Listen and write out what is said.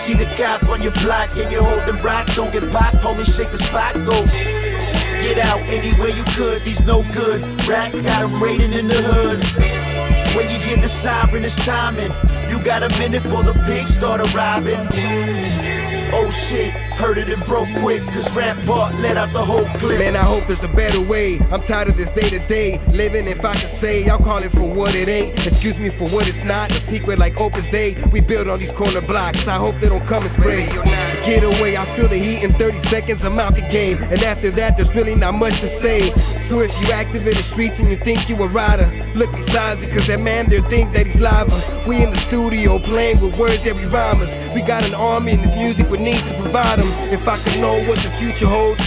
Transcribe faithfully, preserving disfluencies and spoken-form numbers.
see the cop on your block and you're holding rock, don't get popped, homie, shake the spot, go. Get out anywhere you could, these no good rats got them raiding in the hood. When you hear the siren, it's timing. You got a minute for the pigs start arriving. Oh shit, heard it and broke quick, cause Rampart let out the whole clip. Man, I hope there's a better way. I'm tired of this day to day living. If I could say, I'll call it for what it ain't. Excuse me for what it's not. A secret like Opus Day. We build on these corner blocks. I hope they don't come and spray. Get away, I feel the heat in thirty seconds. I'm out the game, and after that, there's really not much to say. So if you active in the streets and you think you a rider, look besides it, cause that man there think that he's lava. We in the studio playing with words that we rhyme us. We got an army and this music would need to provide them. If I could know what the future holds,